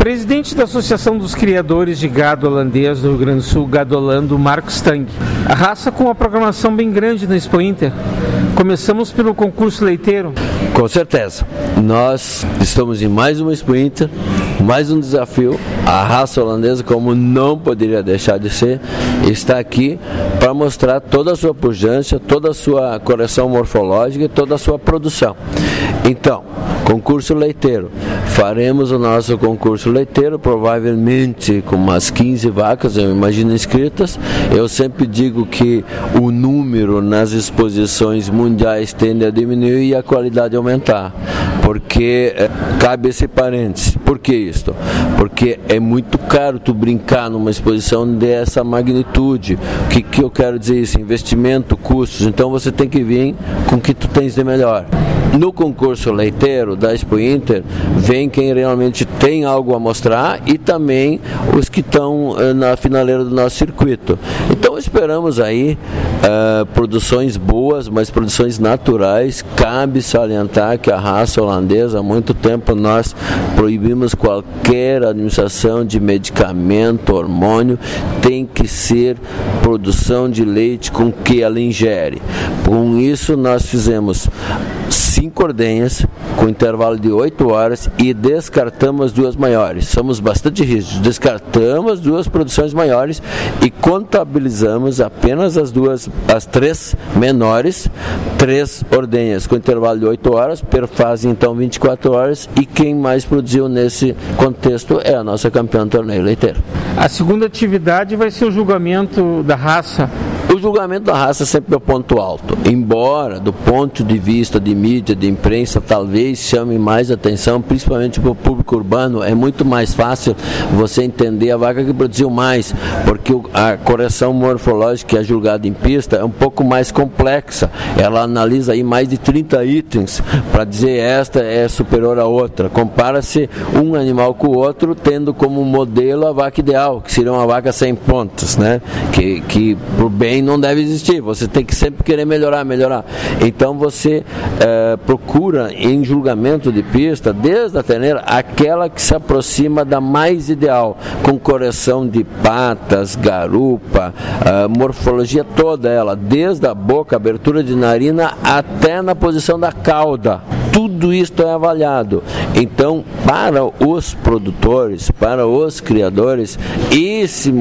Presidente da Associação dos Criadores de Gado Holandês do Rio Grande do Sul, Gadolando, Marcos Tang. A raça com uma programação bem grande na Expo Inter. Começamos pelo concurso leiteiro. Com certeza. Nós estamos em mais uma Expo Inter, mais um desafio. A raça holandesa, como não poderia deixar de ser, está aqui para mostrar toda a sua pujança, toda a sua correção morfológica e toda a sua produção. Então, concurso leiteiro. Faremos o nosso concurso leiteiro, provavelmente com umas 15 vacas, eu imagino, inscritas. Eu sempre digo que o número nas exposições mundiais tende a diminuir e a qualidade aumentar. Porque cabe esse parêntese. Por que isso? Porque é muito caro tu brincar numa exposição dessa magnitude. O que eu quero dizer isso? Investimento, custos. Então você tem que vir com o que tu tens de melhor. No concurso leiteiro da Expo Inter, vem quem realmente tem algo a mostrar e também os que estão na finaleira do nosso circuito. Então esperamos aí produções boas, mas produções naturais. Cabe salientar que a raça holandesa, há muito tempo nós proibimos qualquer administração de medicamento, hormônio, tem que ser produção de leite com que ela ingere. Com isso nós fizemos 5 ordenhas com intervalo de 8 horas e descartamos as 2 maiores. Somos bastante rígidos. Descartamos 2 produções maiores e contabilizamos apenas as 3 menores, 3 ordenhas com intervalo de 8 horas, perfazem então 24 horas e quem mais produziu nesse contexto é a nossa campeã do torneio leiteiro. A segunda atividade vai ser o julgamento da raça. O julgamento da raça sempre é o ponto alto, embora do ponto de vista de mídia, de imprensa, talvez chame mais atenção, principalmente para o público urbano. É muito mais fácil você entender a vaca que produziu mais, porque a correção morfológica que é julgada em pista é um pouco mais complexa. Ela analisa aí mais de 30 itens para dizer esta é superior à outra. Compara-se um animal com o outro, tendo como modelo a vaca ideal, que seria uma vaca 100 pontos, né? Que por bem não deve existir, você tem que sempre querer melhorar. Então você procura em julgamento de pista, desde a terneira, aquela que se aproxima da mais ideal, com correção de patas, garupa, morfologia toda ela, desde a boca, abertura de narina, até na posição da cauda. Tudo isto é avaliado. Então, para os produtores, para os criadores, esse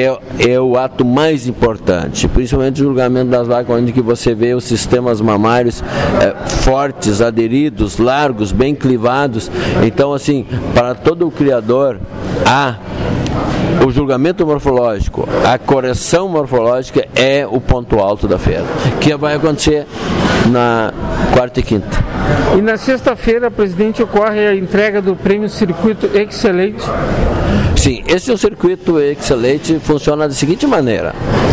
é o ato mais importante, principalmente o julgamento das vacas, onde que você vê os sistemas mamários fortes, aderidos, largos, bem clivados. Então, assim, para todo o criador, o julgamento morfológico, a correção morfológica é o ponto alto da feira, que vai acontecer na quarta e quinta. E na sexta-feira, presidente, ocorre a entrega do prêmio Circuito Excelente. Sim, esse é o Circuito Excelente, funciona da seguinte maneira.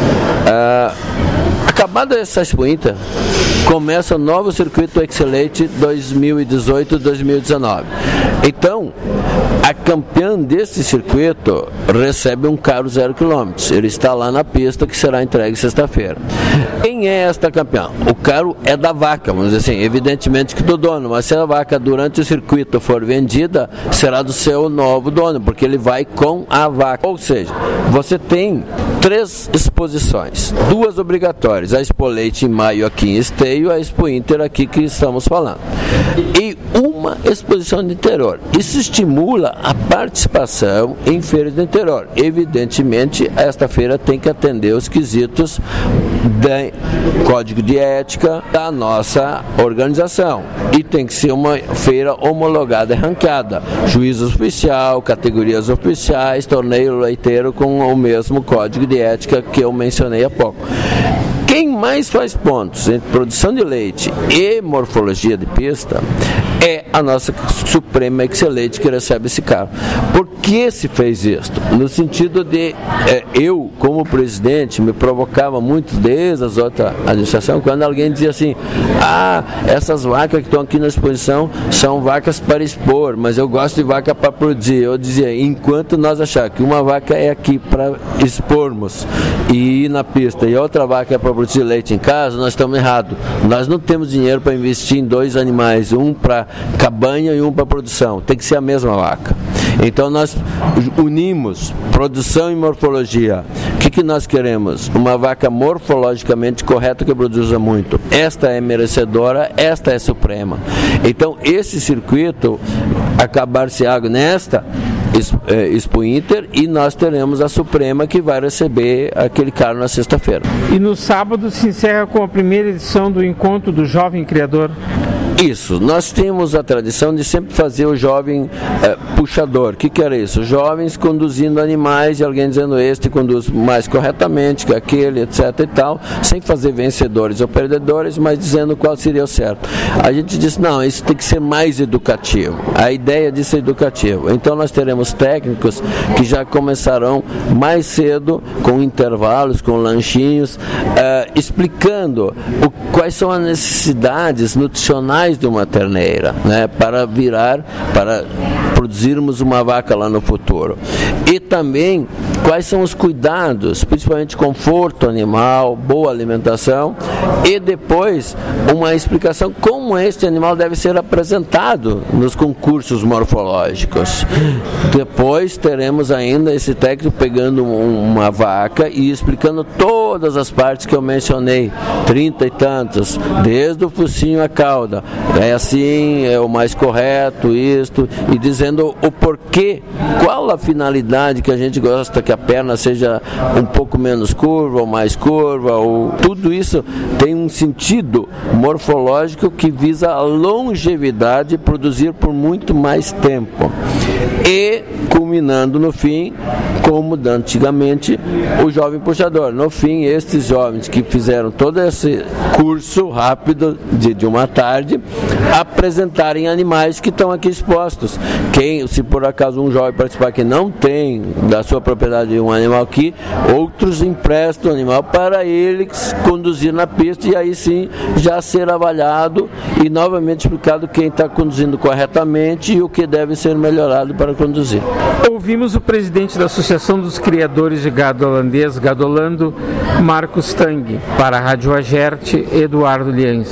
Acabada essa Expo Inter, começa o novo Circuito Excelente 2018-2019. Então, a campeã desse circuito recebe um carro 0 km. Ele está lá na pista, que será entregue sexta-feira. Quem é esta campeã? O carro é da vaca, vamos dizer assim, evidentemente que do dono, mas se a vaca durante o circuito for vendida, será do seu novo dono, porque ele vai com a vaca. Ou seja, você tem 3 exposições, 2 obrigatórias, a Expo Leite em maio aqui em Esteio, a Expo Inter aqui que estamos falando, e uma exposição de interior. Isso estimula a participação em feiras do interior. Evidentemente, esta feira tem que atender os quesitos do código de ética da nossa organização e tem que ser uma feira homologada e ranqueada, juízo oficial, categorias oficiais, torneio leiteiro com o mesmo código de ética que eu mencionei há pouco. Quem mais faz pontos entre produção de leite e morfologia de pista é a nossa Suprema Excelente, que recebe esse carro. Por que se fez isso? No sentido de, eu, como presidente, me provocava muito desde as outras administrações, quando alguém dizia assim, essas vacas que estão aqui na exposição são vacas para expor, mas eu gosto de vaca para produzir. Eu dizia, enquanto nós acharmos que uma vaca é aqui para expormos e ir na pista, e outra vaca é para para produzir leite em casa, nós estamos errados. Nós não temos dinheiro para investir em 2 animais, um para cabanha e um para produção. Tem que ser a mesma vaca. Então nós unimos produção e morfologia. O que nós queremos? Uma vaca morfologicamente correta que produza muito. Esta é merecedora, esta é suprema. Então esse circuito acabar-se nesta Expo Inter, e nós teremos a Suprema que vai receber aquele carro na sexta-feira. E no sábado se encerra com a primeira edição do Encontro do Jovem Criador. Isso, nós temos a tradição de sempre fazer o jovem puxador. O que era isso? Jovens conduzindo animais e alguém dizendo este conduz mais corretamente que aquele, etc. e tal, sem fazer vencedores ou perdedores, mas dizendo qual seria o certo. A gente disse, não, isso tem que ser mais educativo. A ideia disso é educativo. Então nós teremos técnicos que já começarão mais cedo, com intervalos, com lanchinhos, explicando quais são as necessidades nutricionais de uma terneira, né, para produzirmos uma vaca lá no futuro. E também quais são os cuidados, principalmente conforto animal, boa alimentação, e depois uma explicação como este animal deve ser apresentado nos concursos morfológicos. Depois teremos ainda esse técnico pegando uma vaca e explicando todas as partes que eu mencionei, 30 e tantos, desde o focinho à cauda. É assim, é o mais correto, isto, e dizendo o porquê, qual a finalidade que a gente gosta que a perna seja um pouco menos curva ou mais curva, ou tudo isso tem um sentido morfológico que visa a longevidade, produzir por muito mais tempo. E culminando no fim, como antigamente, o jovem puxador. No fim, estes jovens que fizeram todo esse curso rápido de uma tarde, apresentarem animais que estão aqui expostos. Se por acaso um jovem participar que não tem da sua propriedade um animal aqui, outros emprestam o animal para eles conduzir na pista, e aí sim já ser avaliado e novamente explicado quem está conduzindo corretamente e o que deve ser melhorado para conduzir. Ouvimos o presidente da Associação dos Criadores de Gado Holandês, Gadolando, Marcos Tang. Para a Rádio Agerte, Eduardo Liens.